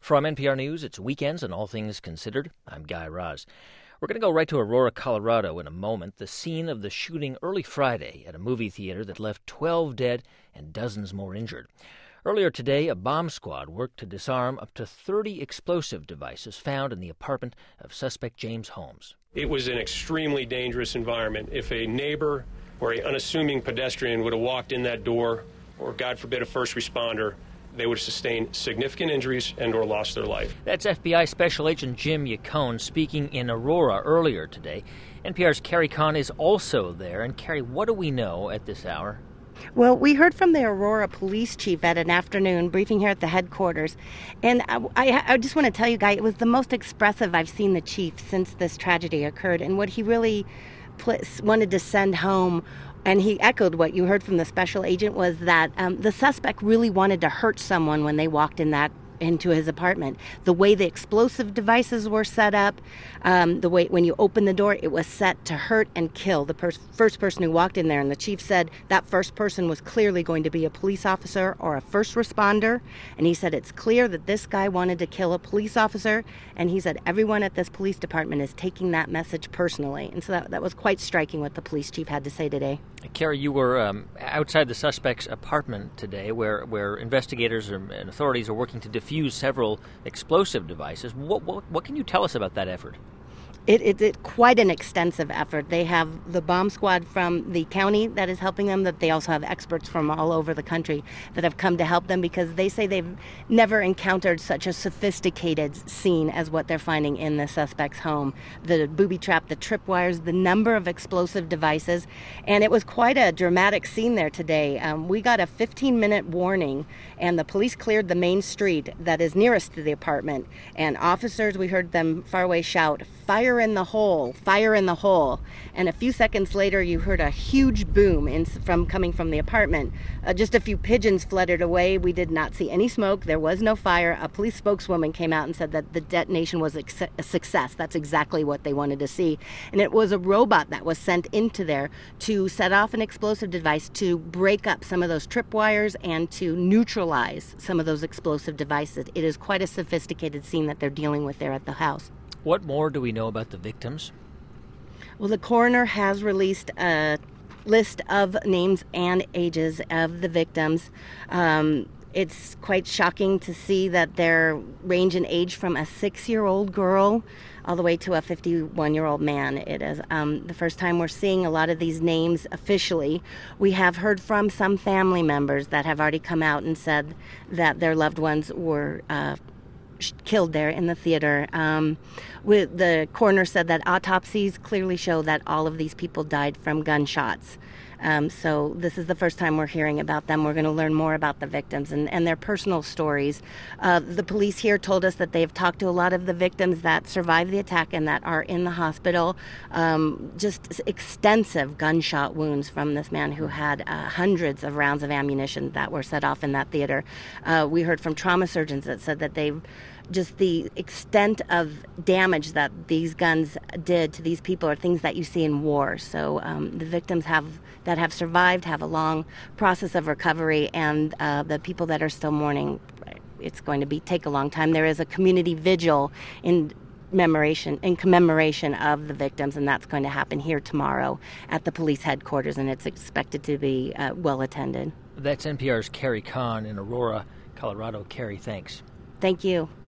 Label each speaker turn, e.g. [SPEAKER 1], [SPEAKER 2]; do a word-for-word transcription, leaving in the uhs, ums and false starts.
[SPEAKER 1] From N P R News, it's Weekends and All Things Considered. I'm Guy Raz. We're going to go right to Aurora, Colorado in a moment, the scene of the shooting early Friday at a movie theater that left twelve dead and dozens more injured. Earlier today, a bomb squad worked to disarm up to thirty explosive devices found in the apartment of suspect James Holmes.
[SPEAKER 2] It was an extremely dangerous environment. If a neighbor or an unassuming pedestrian would have walked in that door, or God forbid a first responder, they would have sustained significant injuries and or lost their life.
[SPEAKER 1] That's F B I Special Agent Jim Yacone speaking in Aurora earlier today. N P R's Carrie Kahn is also there. And Carrie, what do we know at this hour?
[SPEAKER 3] Well, we heard from the Aurora police chief at an afternoon briefing here at the headquarters. And I, I, I just want to tell you, Guy, it was the most expressive I've seen the chief since this tragedy occurred. And what he really pl- wanted to send home, and he echoed what you heard from the special agent, was that um, the suspect really wanted to hurt someone when they walked in that into his apartment. The way the explosive devices were set up, um, the way when you open the door, it was set to hurt and kill the pers- first person who walked in there. And the chief said that first person was clearly going to be a police officer or a first responder. And he said it's clear that this guy wanted to kill a police officer. And he said everyone at this police department is taking that message personally. And so that, that was quite striking what the police chief had to say today.
[SPEAKER 1] Carrie, you were um, outside the suspect's apartment today where, where investigators and authorities are working to defuse several explosive devices. What, what, what can you tell us about that effort?
[SPEAKER 3] It, it, it quite an extensive effort. They have the bomb squad from the county that is helping them, that they also have experts from all over the country that have come to help them, because they say they've never encountered such a sophisticated scene as what they're finding in the suspect's home. The booby trap, the tripwires, the number of explosive devices, and it was quite a dramatic scene there today. Um, we got a fifteen minute warning, and the police cleared the main street that is nearest to the apartment, and officers, we heard them far away shout, "Fire in the hole, fire in the hole." And a few seconds later, you heard a huge boom in, from coming from the apartment. Uh, just a few pigeons fluttered away. We did not see any smoke. There was no fire. A police spokeswoman came out and said that the detonation was a success. That's exactly what they wanted to see. And it was a robot that was sent into there to set off an explosive device to break up some of those tripwires and to neutralize some of those explosive devices. It is quite a sophisticated scene that they're dealing with there at the house.
[SPEAKER 1] What more do we know about the victims?
[SPEAKER 3] Well, the coroner has released a list of names and ages of the victims. Um, it's quite shocking to see that their range in age from a six-year-old girl all the way to a fifty-one-year-old man. It is um, the first time we're seeing a lot of these names officially. We have heard from some family members that have already come out and said that their loved ones were uh, killed there in the theater. Um, with the coroner said that autopsies clearly show that all of these people died from gunshots. Um, so this is the first time we're hearing about them. We're going to learn more about the victims and, and their personal stories. Uh, the police here told us that they've talked to a lot of the victims that survived the attack and that are in the hospital. Um, just extensive gunshot wounds from this man who had uh, hundreds of rounds of ammunition that were set off in that theater. Uh, we heard from trauma surgeons that said that they've just the extent of damage that these guns did to these people are things that you see in war. So um, the victims have that have survived have a long process of recovery, and uh, the people that are still mourning, it's going to be take a long time. There is a community vigil in commemoration in commemoration of the victims, and that's going to happen here tomorrow at the police headquarters, and it's expected to be uh, well attended.
[SPEAKER 1] That's N P R's Carrie Kahn in Aurora, Colorado. Carrie, thanks.
[SPEAKER 3] Thank you.